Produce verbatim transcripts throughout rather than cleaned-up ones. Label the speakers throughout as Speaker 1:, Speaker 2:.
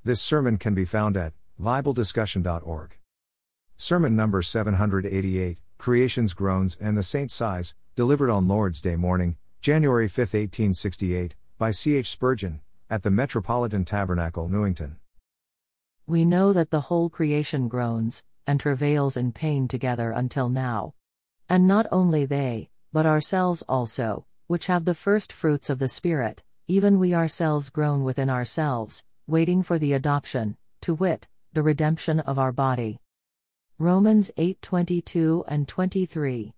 Speaker 1: This sermon can be found at bible discussion dot org. Sermon number seven hundred eighty-eight, Creation's Groans and the Saints' Sighs, delivered on Lord's Day morning, January fifth, eighteen sixty-eight, by C H Spurgeon, at the Metropolitan Tabernacle, Newington.
Speaker 2: We know that the whole creation groans, and travails in pain together until now. And not only they, but ourselves also, which have the first fruits of the Spirit, even we ourselves groan within ourselves, waiting for the adoption, to wit, the redemption of our body. Romans eight twenty-two and twenty-three.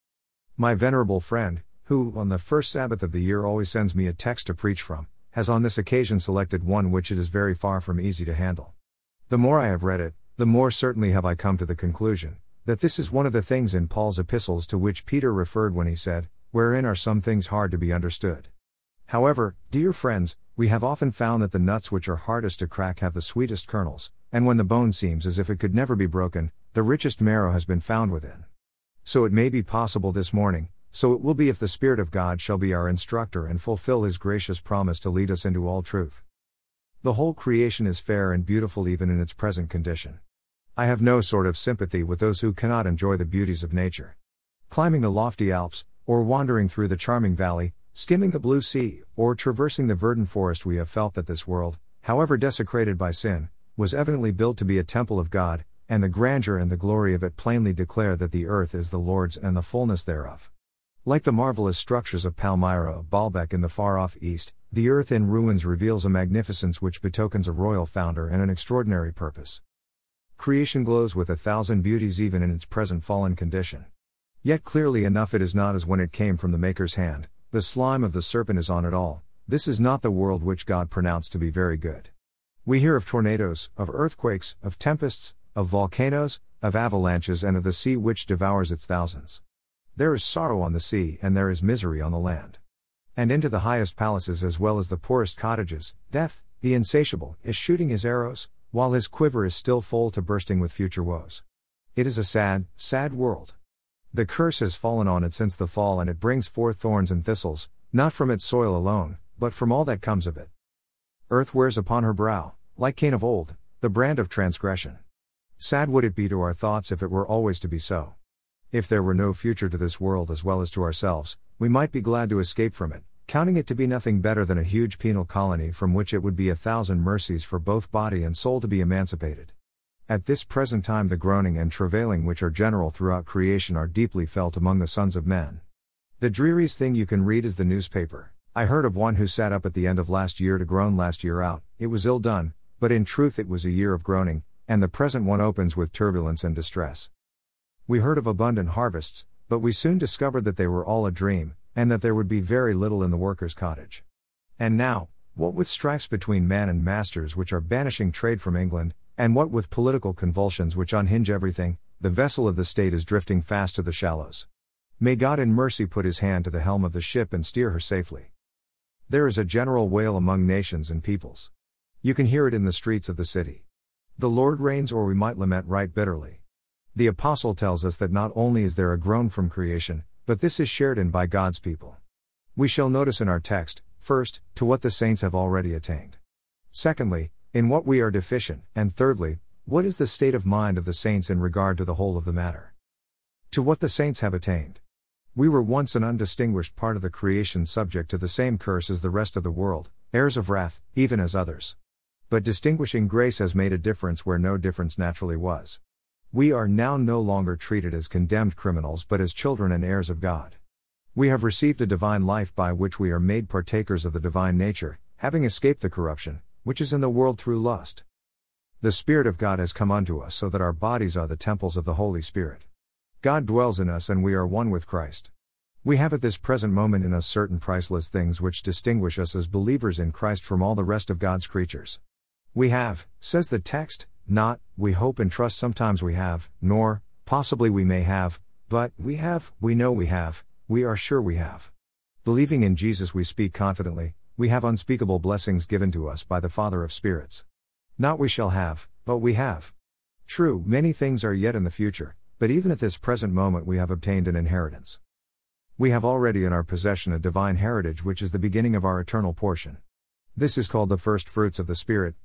Speaker 1: My venerable friend, who, on the first Sabbath of the year always sends me a text to preach from, has on this occasion selected one which it is very far from easy to handle. The more I have read it, the more certainly have I come to the conclusion, that this is one of the things in Paul's epistles to which Peter referred when he said, "Wherein are some things hard to be understood." However, dear friends, we have often found that the nuts which are hardest to crack have the sweetest kernels, and when the bone seems as if it could never be broken, the richest marrow has been found within. So it may be possible this morning, so it will be if the Spirit of God shall be our instructor and fulfill His gracious promise to lead us into all truth. The whole creation is fair and beautiful even in its present condition. I have no sort of sympathy with those who cannot enjoy the beauties of nature. Climbing the lofty Alps, or wandering through the charming valley, skimming the blue sea, or traversing the verdant forest, we have felt that this world, however desecrated by sin, was evidently built to be a temple of God, and the grandeur and the glory of it plainly declare that the earth is the Lord's and the fullness thereof. Like the marvelous structures of Palmyra of Baalbek in the far-off east, the earth in ruins reveals a magnificence which betokens a royal founder and an extraordinary purpose. Creation glows with a thousand beauties even in its present fallen condition. Yet clearly enough it is not as when it came from the Maker's hand, the slime of the serpent is on it all. This is not the world which God pronounced to be very good. We hear of tornadoes, of earthquakes, of tempests, of volcanoes, of avalanches, and of the sea which devours its thousands. There is sorrow on the sea and there is misery on the land. And into the highest palaces as well as the poorest cottages, Death, the insatiable, is shooting his arrows, while his quiver is still full to bursting with future woes. It is a sad, sad world. The curse has fallen on it since the fall, and it brings forth thorns and thistles, not from its soil alone, but from all that comes of it. Earth wears upon her brow, like Cain of old, the brand of transgression. Sad would it be to our thoughts if it were always to be so. If there were no future to this world as well as to ourselves, we might be glad to escape from it, counting it to be nothing better than a huge penal colony from which it would be a thousand mercies for both body and soul to be emancipated. At this present time the groaning and travailing which are general throughout creation are deeply felt among the sons of men. The dreariest thing you can read is the newspaper. I heard of one who sat up at the end of last year to groan last year out. It was ill done, but in truth it was a year of groaning, and the present one opens with turbulence and distress. We heard of abundant harvests, but we soon discovered that they were all a dream, and that there would be very little in the worker's cottage. And now, what with strifes between man and masters which are banishing trade from England, and what with political convulsions which unhinge everything, the vessel of the state is drifting fast to the shallows. May God in mercy put His hand to the helm of the ship and steer her safely. There is a general wail among nations and peoples. You can hear it in the streets of the city. The Lord reigns, or we might lament right bitterly. The apostle tells us that not only is there a groan from creation, but this is shared in by God's people. We shall notice in our text, first, to what the saints have already attained. Secondly, in what we are deficient, and thirdly, what is the state of mind of the saints in regard to the whole of the matter. To what the saints have attained. We were once an undistinguished part of the creation, subject to the same curse as the rest of the world, heirs of wrath, even as others. But distinguishing grace has made a difference where no difference naturally was. We are now no longer treated as condemned criminals but as children and heirs of God. We have received a divine life by which we are made partakers of the divine nature, having escaped the corruption, which is in the world through lust. The Spirit of God has come unto us so that our bodies are the temples of the Holy Spirit. God dwells in us and we are one with Christ. We have at this present moment in us certain priceless things which distinguish us as believers in Christ from all the rest of God's creatures. We have, says the text, not, we hope and trust sometimes we have, nor, possibly we may have, but, we have, we know we have, we are sure we have. Believing in Jesus we speak confidently, we have unspeakable blessings given to us by the Father of spirits. Not we shall have, but we have. True, many things are yet in the future, but even at this present moment we have obtained an inheritance. We have already in our possession a divine heritage which is the beginning of our eternal portion. This is called the first fruits of the Spirit,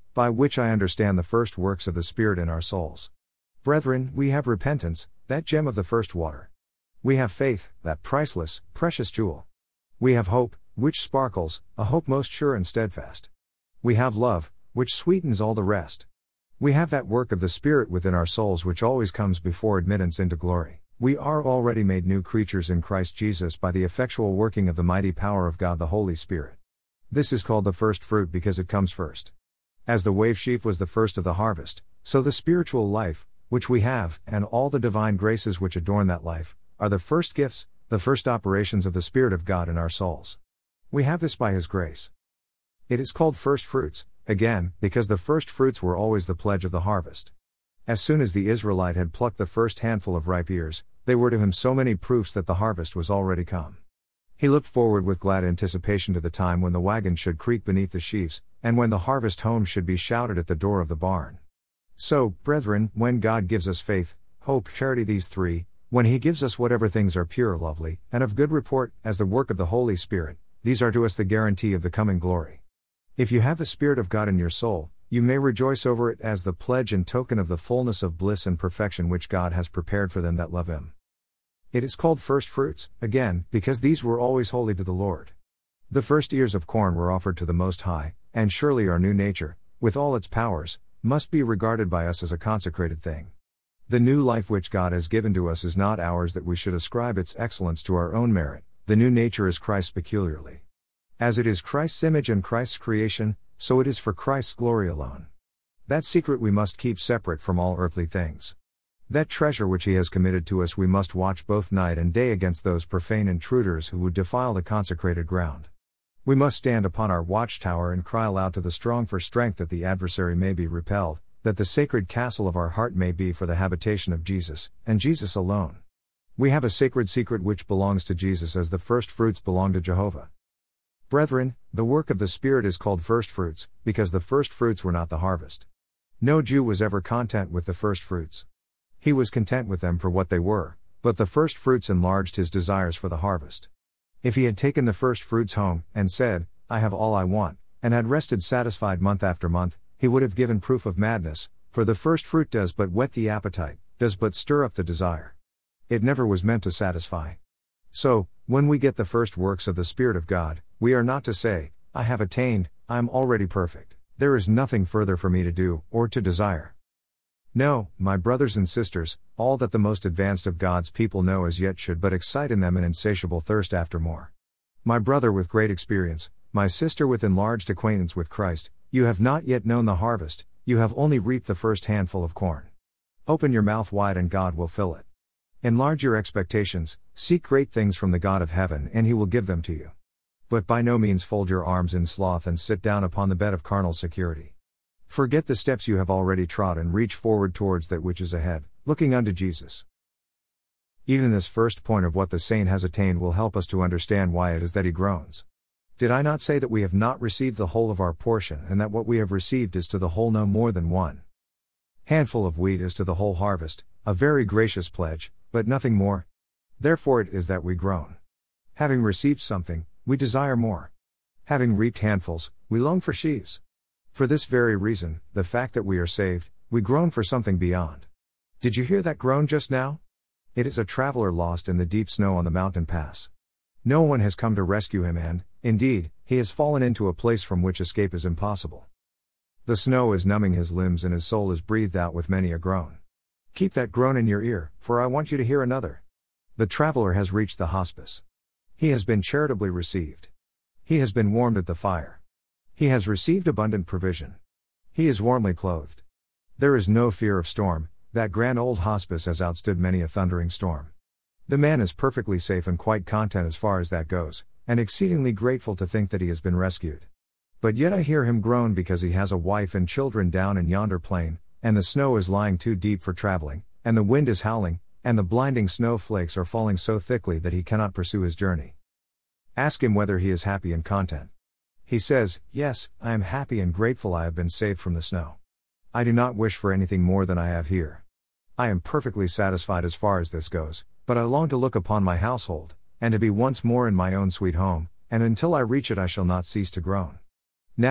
Speaker 1: by which I understand the first works of the Spirit in our souls. Brethren, we have repentance, that gem of the first water. We have faith, that priceless, precious jewel. We have hope, which sparkles, a hope most sure and steadfast. We have love, which sweetens all the rest. We have that work of the Spirit within our souls which always comes before admittance into glory. We are already made new creatures in Christ Jesus by the effectual working of the mighty power of God the Holy Spirit. This is called the first fruit because it comes first. As the wave sheaf was the first of the harvest, so the spiritual life, which we have, and all the divine graces which adorn that life, are the first gifts, the first operations of the Spirit of God in our souls. We have this by His grace. It is called first fruits, again, because the first fruits were always the pledge of the harvest. As soon as the Israelite had plucked the first handful of ripe ears, they were to him so many proofs that the harvest was already come. He looked forward with glad anticipation to the time when the wagon should creak beneath the sheaves, and when the harvest home should be shouted at the door of the barn. So, brethren, when God gives us faith, hope, charity, these three, when He gives us whatever things are pure, lovely, and of good report, as the work of the Holy Spirit, these are to us the guarantee of the coming glory. If you have the Spirit of God in your soul, you may rejoice over it as the pledge and token of the fullness of bliss and perfection which God has prepared for them that love Him. It is called first fruits, again, because these were always holy to the Lord. The first ears of corn were offered to the Most High, and surely our new nature, with all its powers, must be regarded by us as a consecrated thing. The new life which God has given to us is not ours that we should ascribe its excellence to our own merit. The new nature is Christ's peculiarly. As it is Christ's image and Christ's creation, so it is for Christ's glory alone. That secret we must keep separate from all earthly things. That treasure which He has committed to us we must watch both night and day against those profane intruders who would defile the consecrated ground. We must stand upon our watchtower and cry aloud to the strong for strength that the adversary may be repelled, that the sacred castle of our heart may be for the habitation of Jesus, and Jesus alone. We have a sacred secret which belongs to Jesus as the first fruits belong to Jehovah. Brethren, the work of the Spirit is called first fruits, because the first fruits were not the harvest. No Jew was ever content with the first fruits. He was content with them for what they were, but the first fruits enlarged his desires for the harvest. If he had taken the first fruits home, and said, I have all I want, and had rested satisfied month after month, he would have given proof of madness, for the first fruit does but whet the appetite, does but stir up the desire. It never was meant to satisfy. So, when we get the first works of the Spirit of God, we are not to say, I have attained, I am already perfect, there is nothing further for me to do, or to desire. No, my brothers and sisters, all that the most advanced of God's people know as yet should but excite in them an insatiable thirst after more. My brother with great experience, my sister with enlarged acquaintance with Christ, you have not yet known the harvest, you have only reaped the first handful of corn. Open your mouth wide and God will fill it. Enlarge your expectations, seek great things from the God of heaven and He will give them to you. But by no means fold your arms in sloth and sit down upon the bed of carnal security. Forget the steps you have already trod and reach forward towards that which is ahead, looking unto Jesus. Even this first point of what the saint has attained will help us to understand why it is that he groans. Did I not say that we have not received the whole of our portion and that what we have received is to the whole no more than one handful of wheat is to the whole harvest, a very gracious pledge, but nothing more? Therefore it is that we groan. Having received something, we desire more. Having reaped handfuls, we long for sheaves. For this very reason, the fact that we are saved, we groan for something beyond. Did you hear that groan just now? It is a traveler lost in the deep snow on the mountain pass. No one has come to rescue him and, indeed, he has fallen into a place from which escape is impossible. The snow is numbing his limbs and his soul is breathed out with many a groan. Keep that groan in your ear, for I want you to hear another. The traveler has reached the hospice. He has been charitably received. He has been warmed at the fire. He has received abundant provision. He is warmly clothed. There is no fear of storm. That grand old hospice has outstood many a thundering storm. The man is perfectly safe and quite content as far as that goes, and exceedingly grateful to think that he has been rescued. But yet I hear him groan because he has a wife and children down in yonder plain, and the snow is lying too deep for traveling, and the wind is howling, and the blinding snow flakes are falling so thickly that he cannot pursue his journey. Ask him whether he is happy and content. He says, yes, I am happy and grateful I have been saved from the snow. I do not wish for anything more than I have here. I am perfectly satisfied as far as this goes, but I long to look upon my household, and to be once more in my own sweet home, and until I reach it I shall not cease to groan. Now,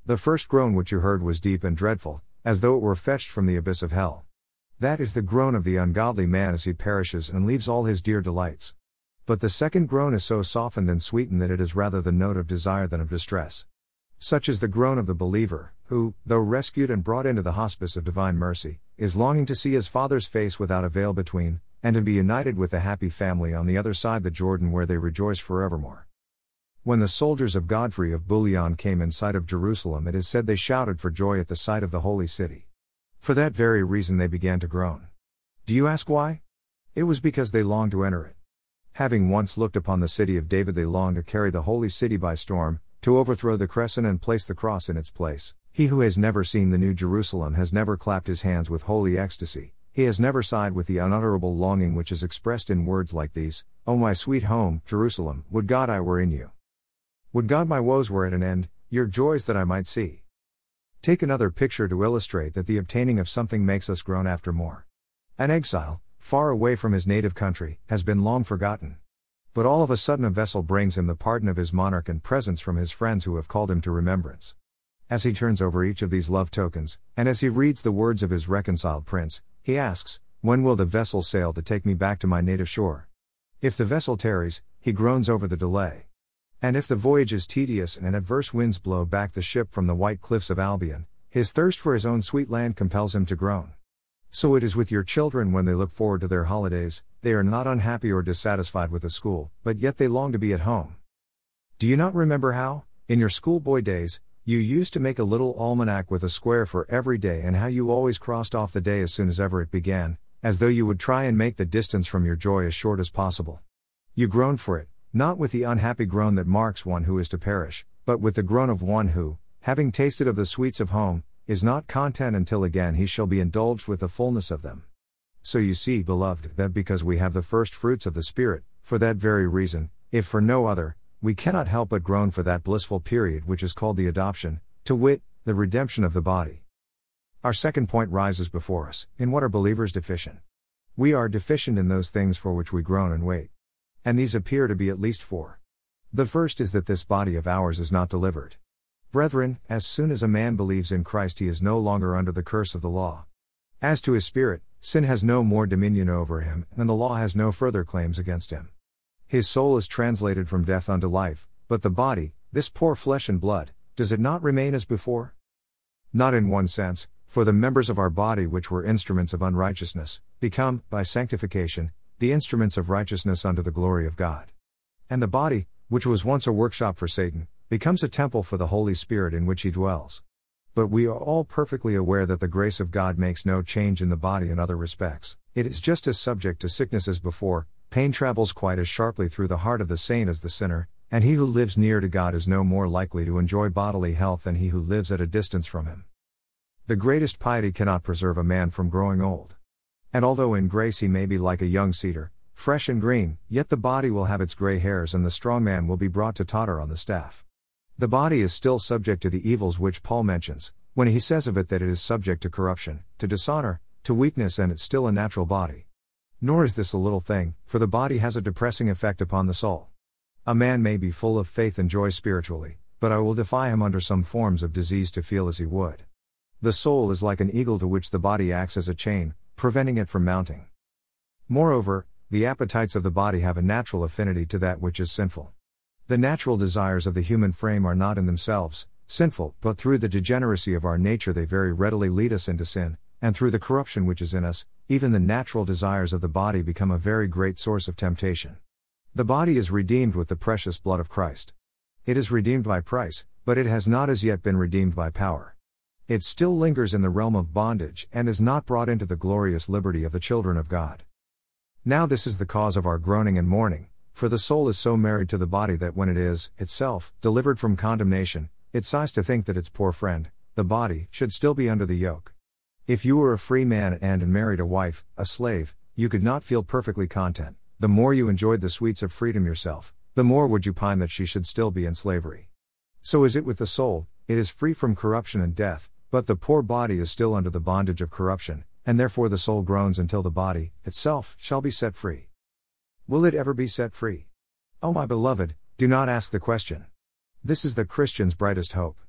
Speaker 1: The first groan which you heard was deep and dreadful, as though it were fetched from the abyss of hell. That is the groan of the ungodly man as he perishes and leaves all his dear delights. But the second groan is so softened and sweetened that it is rather the note of desire than of distress. Such is the groan of the believer, who, though rescued and brought into the hospice of divine mercy, is longing to see his Father's face without a veil between, and to be united with the happy family on the other side the Jordan where they rejoice forevermore. When the soldiers of Godfrey of Bouillon came in sight of Jerusalem, it is said they shouted for joy at the sight of the holy city. For that very reason they began to groan. Do you ask why? It was because they longed to enter it. Having once looked upon the city of David, they longed to carry the holy city by storm, to overthrow the crescent and place the cross in its place. He who has never seen the New Jerusalem has never clapped his hands with holy ecstasy. He has never sighed with the unutterable longing which is expressed in words like these, "O my sweet home, Jerusalem, would God I were in you. Would God my woes were at an end, your joys that I might see." Take another picture to illustrate that the obtaining of something makes us groan after more. An exile, far away from his native country, has been long forgotten. But all of a sudden a vessel brings him the pardon of his monarch and presents from his friends who have called him to remembrance. As he turns over each of these love tokens, and as he reads the words of his reconciled prince, he asks, "When will the vessel sail to take me back to my native shore?" If the vessel tarries, he groans over the delay. And if the voyage is tedious and adverse winds blow back the ship from the white cliffs of Albion, his thirst for his own sweet land compels him to groan. So it is with your children when they look forward to their holidays. They are not unhappy or dissatisfied with the school, but yet they long to be at home. Do you not remember how, in your schoolboy days, you used to make a little almanac with a square for every day, and how you always crossed off the day as soon as ever it began, as though you would try and make the distance from your joy as short as possible? You groaned for it, not with the unhappy groan that marks one who is to perish, but with the groan of one who, having tasted of the sweets of home, is not content until again he shall be indulged with the fullness of them. So you see, beloved, that because we have the first fruits of the Spirit, for that very reason, if for no other, we cannot help but groan for that blissful period which is called the adoption, to wit, the redemption of the body. Our second point rises before us. In what are believers deficient? We are deficient in those things for which we groan and wait. And these appear to be at least four. The first is that this body of ours is not delivered. Brethren, as soon as a man believes in Christ, he is no longer under the curse of the law. As to his spirit, sin has no more dominion over him, and the law has no further claims against him. His soul is translated from death unto life, but the body, this poor flesh and blood, does it not remain as before? Not in one sense, for the members of our body which were instruments of unrighteousness, become, by sanctification, the instruments of righteousness unto the glory of God. And the body, which was once a workshop for Satan, becomes a temple for the Holy Spirit in which he dwells. But we are all perfectly aware that the grace of God makes no change in the body in other respects. It is just as subject to sickness as before. Pain travels quite as sharply through the heart of the saint as the sinner, and he who lives near to God is no more likely to enjoy bodily health than he who lives at a distance from him. The greatest piety cannot preserve a man from growing old. And although in grace he may be like a young cedar, fresh and green, yet the body will have its gray hairs, and the strong man will be brought to totter on the staff. The body is still subject to the evils which Paul mentions, when he says of it that it is subject to corruption, to dishonor, to weakness, and it's still a natural body. Nor is this a little thing, for the body has a depressing effect upon the soul. A man may be full of faith and joy spiritually, but I will defy him under some forms of disease to feel as he would. The soul is like an eagle to which the body acts as a chain, preventing it from mounting. Moreover, the appetites of the body have a natural affinity to that which is sinful. The natural desires of the human frame are not in themselves sinful, but through the degeneracy of our nature they very readily lead us into sin, and through the corruption which is in us, even the natural desires of the body become a very great source of temptation. The body is redeemed with the precious blood of Christ. It is redeemed by price, but it has not as yet been redeemed by power. It still lingers in the realm of bondage, and is not brought into the glorious liberty of the children of God. Now this is the cause of our groaning and mourning, for the soul is so married to the body that when it is, itself, delivered from condemnation, it sighs to think that its poor friend, the body, should still be under the yoke. If you were a free man and married a wife, a slave, you could not feel perfectly content. The more you enjoyed the sweets of freedom yourself, the more would you pine that she should still be in slavery. So is it with the soul. It is free from corruption and death, but the poor body is still under the bondage of corruption, and therefore the soul groans until the body, itself, shall be set free. Will it ever be set free? Oh my beloved, do not ask the question. This is the Christian's brightest hope.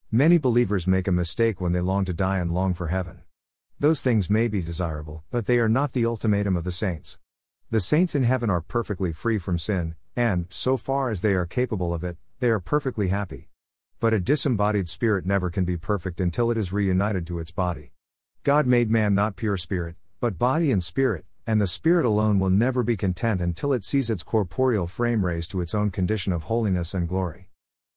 Speaker 1: Many believers make a mistake when they long to die and long for heaven. Those things may be desirable, but they are not the ultimatum of the saints. The saints in heaven are perfectly free from sin, and, so far as they are capable of it, they are perfectly happy. But a disembodied spirit never can be perfect until it is reunited to its body. God made man not pure spirit, but body and spirit, and the spirit alone will never be content until it sees its corporeal frame raised to its own condition of holiness and glory.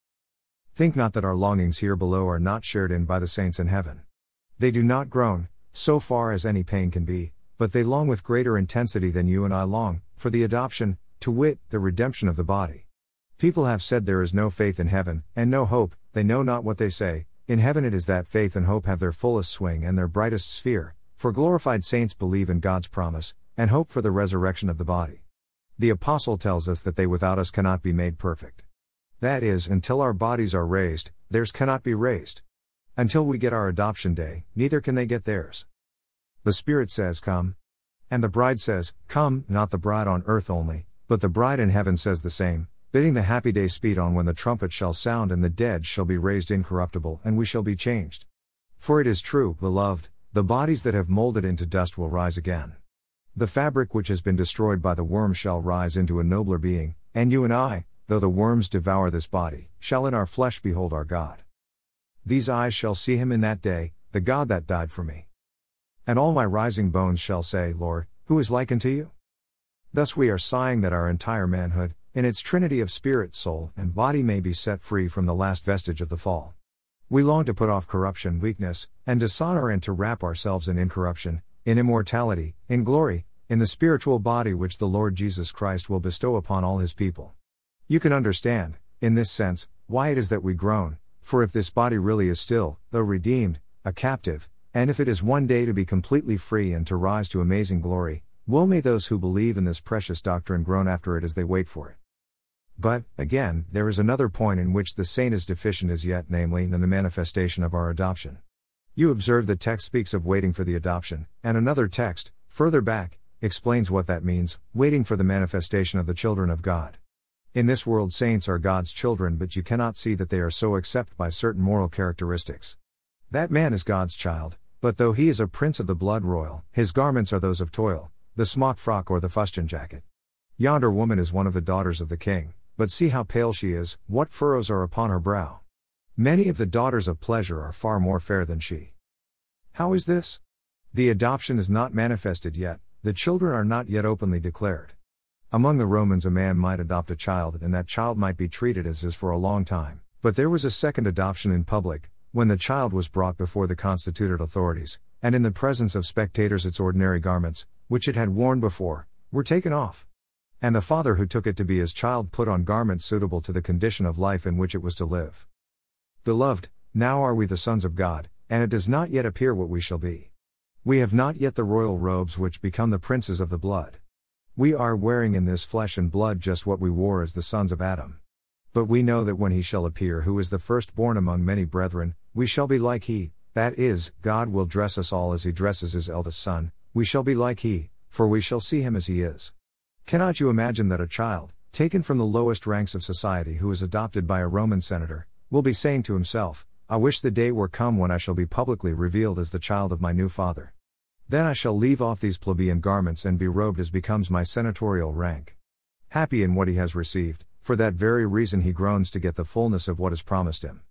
Speaker 1: Think not that our longings here below are not shared in by the saints in heaven. They do not groan, so far as any pain can be, but they long with greater intensity than you and I long, for the adoption, to wit, the redemption of the body. People have said there is no faith in heaven, and no hope, they know not what they say. In heaven it is that faith and hope have their fullest swing and their brightest sphere, for glorified saints believe in God's promise, and hope for the resurrection of the body. The apostle tells us that they without us cannot be made perfect. That is, until our bodies are raised, theirs cannot be raised. Until we get our adoption day, neither can they get theirs. The Spirit says, "Come." And the bride says, "Come," not the bride on earth only, but the bride in heaven says the same, bidding the happy day speed on when the trumpet shall sound and the dead shall be raised incorruptible and we shall be changed. For it is true, beloved, the bodies that have molded into dust will rise again. The fabric which has been destroyed by the worm shall rise into a nobler being, and you and I, though the worms devour this body, shall in our flesh behold our God. These eyes shall see him in that day, the God that died for me. And all my rising bones shall say, Lord, who is like unto you? Thus we are sighing that our entire manhood, in its trinity of spirit, soul, and body may be set free from the last vestige of the fall. We long to put off corruption, weakness, and dishonor and to wrap ourselves in incorruption, in immortality, in glory, in the spiritual body which the Lord Jesus Christ will bestow upon all his people. You can understand, in this sense, why it is that we groan, for if this body really is still, though redeemed, a captive, and if it is one day to be completely free and to rise to amazing glory, woe may those who believe in this precious doctrine groan after it as they wait for it. But, again, there is another point in which the saint is deficient as yet, namely, in the manifestation of our adoption. You observe the text speaks of waiting for the adoption, and another text, further back, explains what that means, waiting for the manifestation of the children of God. In this world saints are God's children, but you cannot see that they are so except by certain moral characteristics. That man is God's child, but though he is a prince of the blood royal, his garments are those of toil, the smock frock or the fustian jacket. Yonder woman is one of the daughters of the king, but see how pale she is, what furrows are upon her brow. Many of the daughters of pleasure are far more fair than she. How is this? The adoption is not manifested yet, the children are not yet openly declared. Among the Romans a man might adopt a child and that child might be treated as is for a long time, but there was a second adoption in public, when the child was brought before the constituted authorities, and in the presence of spectators its ordinary garments, which it had worn before, were taken off. And the father who took it to be his child put on garments suitable to the condition of life in which it was to live. Beloved, now are we the sons of God, and it does not yet appear what we shall be. We have not yet the royal robes which become the princes of the blood. We are wearing in this flesh and blood just what we wore as the sons of Adam. But we know that when he shall appear who is the firstborn among many brethren, we shall be like he, that is, God will dress us all as he dresses his eldest son, we shall be like he, for we shall see him as he is. Cannot you imagine that a child, taken from the lowest ranks of society who is adopted by a Roman senator, will be saying to himself, I wish the day were come when I shall be publicly revealed as the child of my new father. Then I shall leave off these plebeian garments and be robed as becomes my senatorial rank. Happy in what he has received, for that very reason he groans to get the fullness of what is promised him.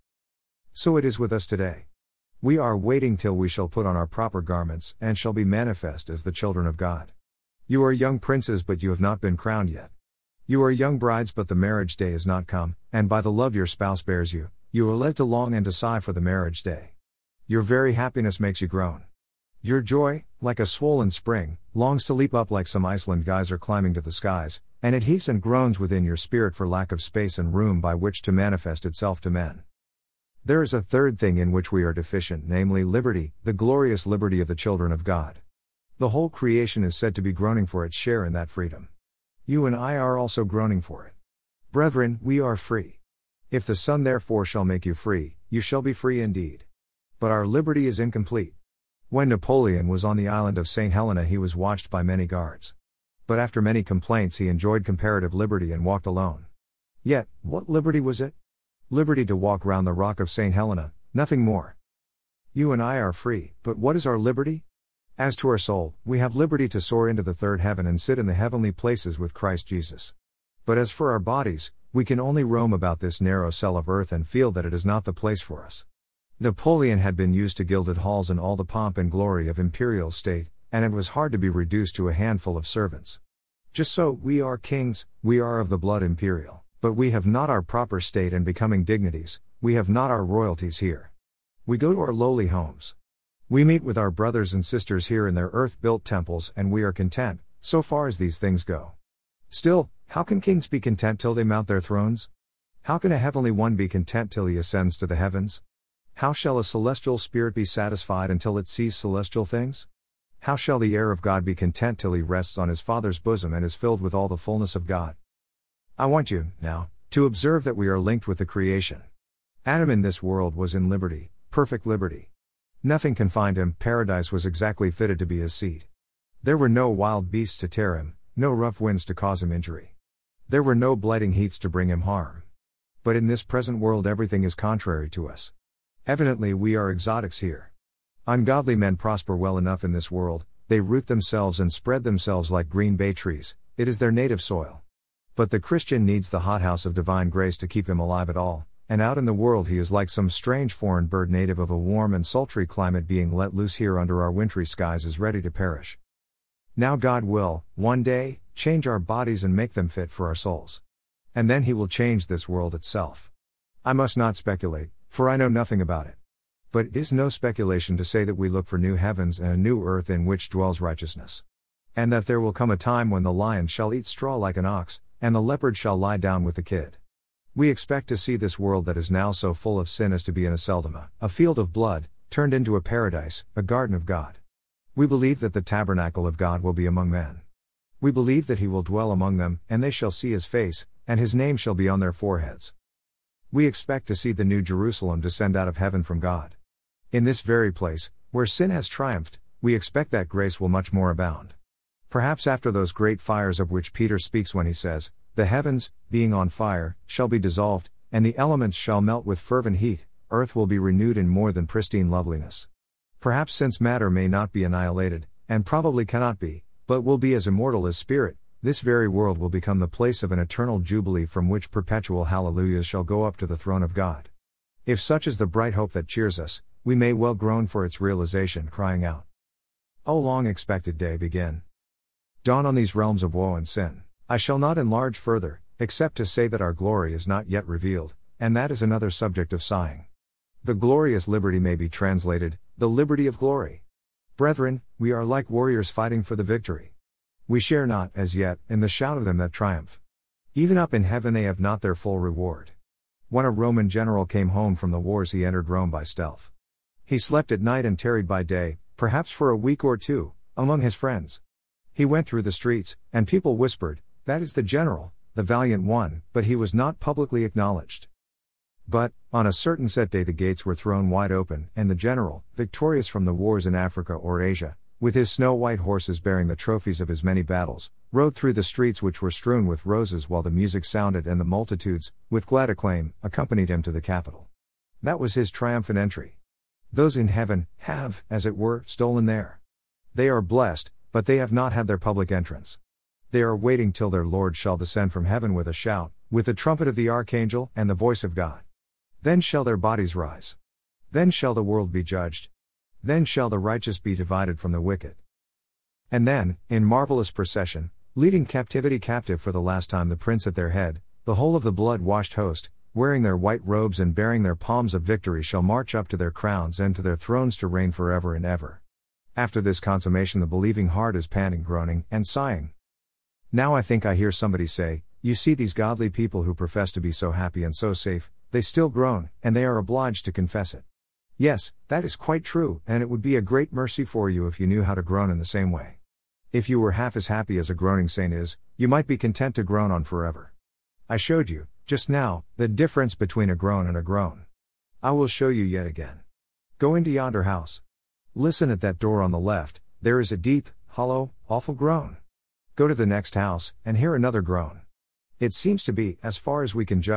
Speaker 1: So it is with us today. We are waiting till we shall put on our proper garments and shall be manifest as the children of God. You are young princes, but you have not been crowned yet. You are young brides, but the marriage day is not come, and by the love your spouse bears you, you are led to long and to sigh for the marriage day. Your very happiness makes you groan. Your joy, like a swollen spring, longs to leap up like some Iceland geyser climbing to the skies, and it heaves and groans within your spirit for lack of space and room by which to manifest itself to men. There is a third thing in which we are deficient, namely liberty, the glorious liberty of the children of God. The whole creation is said to be groaning for its share in that freedom. You and I are also groaning for it. Brethren, we are free. If the Son therefore shall make you free, you shall be free indeed. But our liberty is incomplete. When Napoleon was on the island of Saint Helena he was watched by many guards. But after many complaints he enjoyed comparative liberty and walked alone. Yet, what liberty was it? Liberty to walk round the rock of Saint Helena, nothing more. You and I are free, but what is our liberty? As to our soul, we have liberty to soar into the third heaven and sit in the heavenly places with Christ Jesus. But as for our bodies, we can only roam about this narrow cell of earth and feel that it is not the place for us. Napoleon had been used to gilded halls and all the pomp and glory of imperial state, and it was hard to be reduced to a handful of servants. Just so, we are kings, we are of the blood imperial, but we have not our proper state and becoming dignities, we have not our royalties here. We go to our lowly homes. We meet with our brothers and sisters here in their earth-built temples, and we are content, so far as these things go. Still, how can kings be content till they mount their thrones? How can a heavenly one be content till he ascends to the heavens? How shall a celestial spirit be satisfied until it sees celestial things? How shall the heir of God be content till he rests on his Father's bosom and is filled with all the fullness of God? I want you, now, to observe that we are linked with the creation. Adam in this world was in liberty, perfect liberty. Nothing confined him, paradise was exactly fitted to be his seat. There were no wild beasts to tear him, no rough winds to cause him injury. There were no blighting heats to bring him harm. But in this present world everything is contrary to us. Evidently we are exotics here. Ungodly men prosper well enough in this world, they root themselves and spread themselves like green bay trees, it is their native soil. But the Christian needs the hothouse of divine grace to keep him alive at all, and out in the world he is like some strange foreign bird native of a warm and sultry climate being let loose here under our wintry skies is ready to perish. Now God will, one day, change our bodies and make them fit for our souls. And then he will change this world itself. I must not speculate, for I know nothing about it. But it is no speculation to say that we look for new heavens and a new earth in which dwells righteousness. And that there will come a time when the lion shall eat straw like an ox, and the leopard shall lie down with the kid. We expect to see this world that is now so full of sin as to be an Aceldama, a field of blood, turned into a paradise, a garden of God. We believe that the tabernacle of God will be among men. We believe that he will dwell among them, and they shall see his face, and his name shall be on their foreheads. We expect to see the new Jerusalem descend out of heaven from God. In this very place, where sin has triumphed, we expect that grace will much more abound. Perhaps after those great fires of which Peter speaks when he says, "The heavens, being on fire, shall be dissolved, and the elements shall melt with fervent heat, earth will be renewed in more than pristine loveliness." Perhaps since matter may not be annihilated, and probably cannot be, but will be as immortal as spirit, this very world will become the place of an eternal jubilee from which perpetual hallelujahs shall go up to the throne of God. If such is the bright hope that cheers us, we may well groan for its realization, crying out, "O long expected day, begin. Dawn on these realms of woe and sin." I shall not enlarge further, except to say that our glory is not yet revealed, and that is another subject of sighing. The glorious liberty may be translated, the liberty of glory. Brethren, we are like warriors fighting for the victory. We share not, as yet, in the shout of them that triumph. Even up in heaven they have not their full reward. When a Roman general came home from the wars he entered Rome by stealth. He slept at night and tarried by day, perhaps for a week or two, among his friends. He went through the streets, and people whispered, "That is the general, the valiant one," but he was not publicly acknowledged. But, on a certain set day the gates were thrown wide open, and the general, victorious from the wars in Africa or Asia, with his snow-white horses bearing the trophies of his many battles, rode through the streets which were strewn with roses while the music sounded and the multitudes, with glad acclaim, accompanied him to the Capitol. That was his triumphant entry. Those in heaven, have, as it were, stolen there. They are blessed, but they have not had their public entrance. They are waiting till their Lord shall descend from heaven with a shout, with the trumpet of the archangel and the voice of God. Then shall their bodies rise. Then shall the world be judged. Then shall the righteous be divided from the wicked. And then, in marvelous procession, leading captivity captive for the last time the prince at their head, the whole of the blood-washed host, wearing their white robes and bearing their palms of victory shall march up to their crowns and to their thrones to reign forever and ever. After this consummation the believing heart is panting, groaning, and sighing. Now I think I hear somebody say, "You see these godly people who profess to be so happy and so safe, they still groan, and they are obliged to confess it." Yes, that is quite true, and it would be a great mercy for you if you knew how to groan in the same way. If you were half as happy as a groaning saint is, you might be content to groan on forever. I showed you, just now, the difference between a groan and a groan. I will show you yet again. Go into yonder house. Listen at that door on the left, there is a deep, hollow, awful groan. Go to the next house, and hear another groan. It seems to be, as far as we can judge,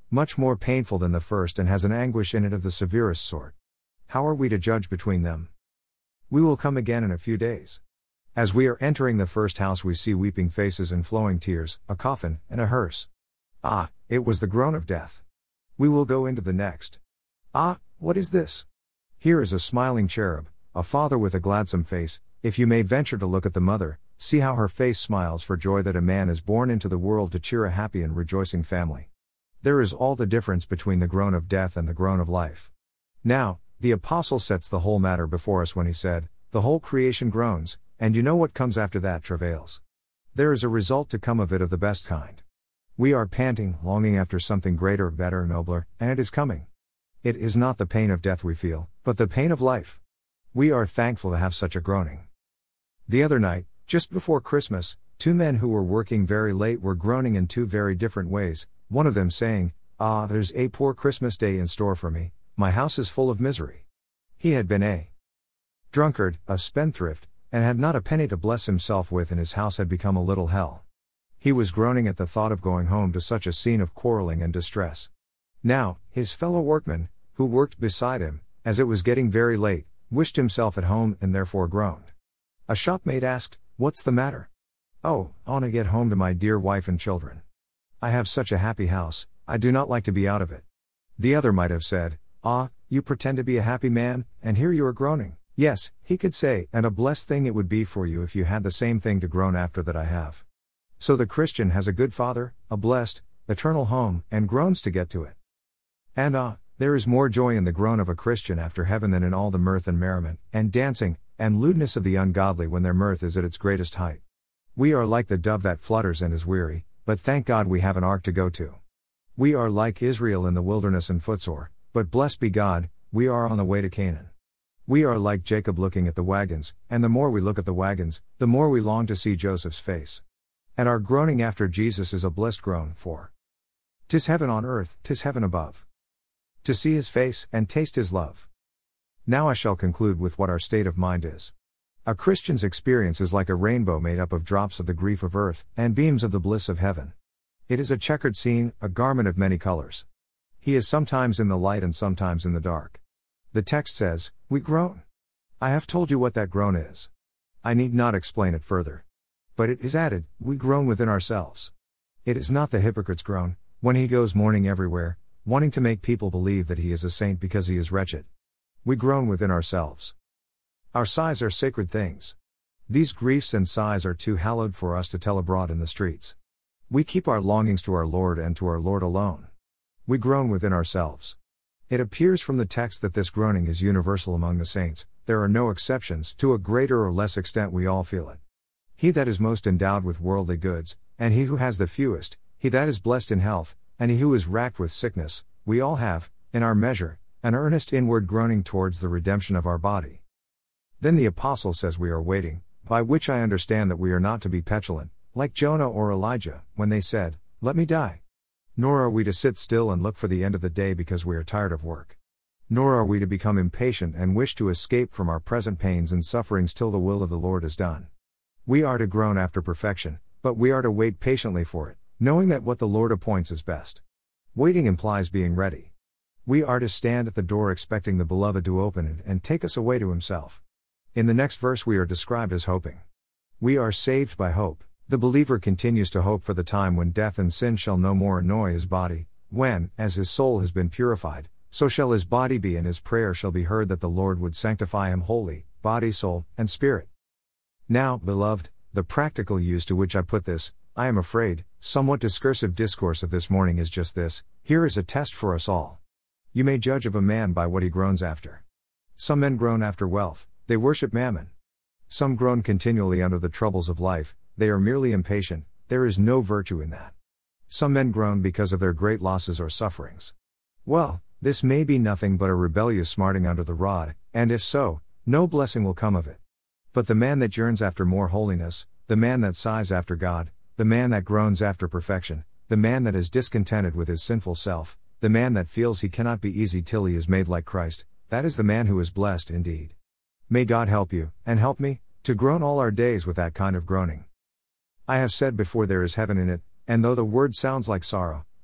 Speaker 1: much more painful than the first and has an anguish in it of the severest sort. How are we to judge between them? We will come again in a few days. As we are entering the first house we see weeping faces and flowing tears, a coffin, and a hearse. Ah, it was the groan of death. We will go into the next. Ah, what is this? Here is a smiling cherub, a father with a gladsome face. If you may venture to look at the mother, see how her face smiles for joy that a man is born into the world to cheer a happy and rejoicing family. There is all the difference between the groan of death and the groan of life. Now, the apostle sets the whole matter before us when he said, the whole creation groans, and you know what comes after that, travails. There is a result to come of it of the best kind. We are panting, longing after something greater, better, nobler, and it is coming. It is not the pain of death we feel, but the pain of life. We are thankful to have such a groaning. The other night, just before Christmas, two men who were working very late were groaning in two very different ways, one of them saying, "Ah, there's a poor Christmas day in store for me, my house is full of misery." He had been a drunkard, a spendthrift, and had not a penny to bless himself with, and his house had become a little hell. He was groaning at the thought of going home to such a scene of quarreling and distress. Now, his fellow workman, who worked beside him, as it was getting very late, wished himself at home and therefore groaned. A shopmate asked, "What's the matter?" "Oh, I want to get home to my dear wife and children. I have such a happy house, I do not like to be out of it." The other might have said, "Ah, you pretend to be a happy man, and here you are groaning." Yes, he could say, and a blessed thing it would be for you if you had the same thing to groan after that I have. So the Christian has a good Father, a blessed, eternal home, and groans to get to it. And ah, there is more joy in the groan of a Christian after heaven than in all the mirth and merriment, and dancing, and lewdness of the ungodly when their mirth is at its greatest height. We are like the dove that flutters and is weary, but thank God we have an ark to go to. We are like Israel in the wilderness and footsore, but blessed be God, we are on the way to Canaan. We are like Jacob looking at the wagons, and the more we look at the wagons, the more we long to see Joseph's face. And our groaning after Jesus is a blessed groan, for 'tis heaven on earth, 'tis heaven above. To see his face, and taste his love. Now I shall conclude with what our state of mind is. A Christian's experience is like a rainbow made up of drops of the grief of earth, and beams of the bliss of heaven. It is a checkered scene, a garment of many colors. He is sometimes in the light and sometimes in the dark. The text says, we groan. I have told you what that groan is. I need not explain it further. But it is added, we groan within ourselves. It is not the hypocrite's groan, when he goes mourning everywhere, wanting to make people believe that he is a saint because he is wretched. We groan within ourselves. Our sighs are sacred things. These griefs and sighs are too hallowed for us to tell abroad in the streets. We keep our longings to our Lord and to our Lord alone. We groan within ourselves. It appears from the text that this groaning is universal among the saints, there are no exceptions, to a greater or less extent we all feel it. He that is most endowed with worldly goods, and he who has the fewest, he that is blessed in health, and he who is racked with sickness, we all have, in our measure, an earnest inward groaning towards the redemption of our body. Then the apostle says we are waiting, by which I understand that we are not to be petulant, like Jonah or Elijah, when they said, "Let me die." Nor are we to sit still and look for the end of the day because we are tired of work. Nor are we to become impatient and wish to escape from our present pains and sufferings till the will of the Lord is done. We are to groan after perfection, but we are to wait patiently for it, knowing that what the Lord appoints is best. Waiting implies being ready. We are to stand at the door expecting the Beloved to open it and take us away to himself. In the next verse we are described as hoping. We are saved by hope. The believer continues to hope for the time when death and sin shall no more annoy his body, when, as his soul has been purified, so shall his body be, and his prayer shall be heard that the Lord would sanctify him wholly, body, soul, and spirit. Now, beloved, the practical use to which I put this, I am afraid, somewhat discursive discourse of this morning is just this: here is a test for us all. You may judge of a man by what he groans after. Some men groan after wealth, they worship mammon. Some groan continually under the troubles of life, they are merely impatient, there is no virtue in that. Some men groan because of their great losses or sufferings. Well, this may be nothing but a rebellious smarting under the rod, and if so, no blessing will come of it. But the man that yearns after more holiness, the man that sighs after God, the man that groans after perfection, the man that is discontented with his sinful self, the man that feels he cannot be easy till he is made like Christ, that is the man who is blessed indeed. May God help you, and help me, to groan all our days with that kind of groaning. I have said before there is heaven in it, and though the word sounds like sorrow,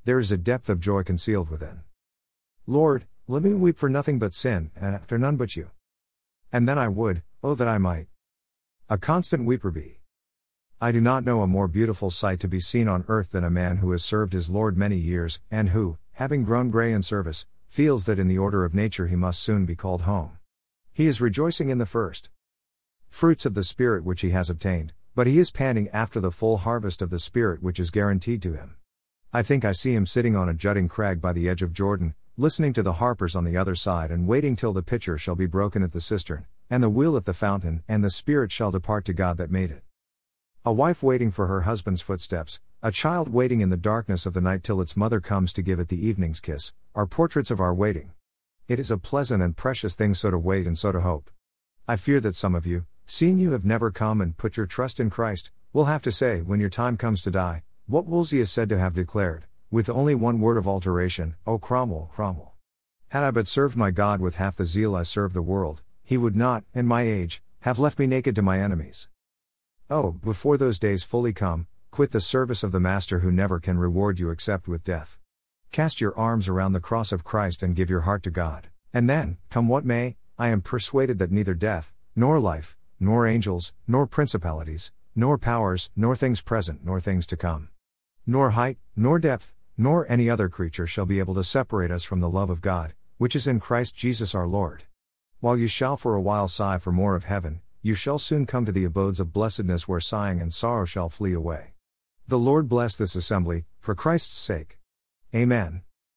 Speaker 1: there is a depth of joy concealed within. Lord, let me weep for nothing but sin, and after none but you. And then I would, oh that I might, a constant weeper be. I do not know a more beautiful sight to be seen on earth than a man who has served his Lord many years, and who, having grown grey in service, feels that in the order of nature he must soon be called home. He is rejoicing in the first fruits of the Spirit which he has obtained, but he is panting after the full harvest of the Spirit which is guaranteed to him. I think I see him sitting on a jutting crag by the edge of Jordan, listening to the harpers on the other side and waiting till the pitcher shall be broken at the cistern, and the wheel at the fountain, and the Spirit shall depart to God that made it. A wife waiting for her husband's footsteps, a child waiting in the darkness of the night till its mother comes to give it the evening's kiss, are portraits of our waiting. It is a pleasant and precious thing so to wait and so to hope. I fear that some of you, seeing you have never come and put your trust in Christ, will have to say when your time comes to die, what Wolsey is said to have declared, with only one word of alteration, O Cromwell, Cromwell. Had I but served my God with half the zeal I serve the world, he would not, in my age, have left me naked to my enemies. Oh, before those days fully come, quit the service of the Master who never can reward you except with death. Cast your arms around the cross of Christ and give your heart to God, and then, come what may, I am persuaded that neither death, nor life, nor angels, nor principalities, nor powers, nor things present, nor things to come, nor height, nor depth, nor any other creature shall be able to separate us from the love of God, which is in Christ Jesus our Lord. While you shall for a while sigh for more of heaven, you shall soon come to the abodes of blessedness where sighing and sorrow shall flee away. The Lord bless this assembly, for Christ's sake. Amen.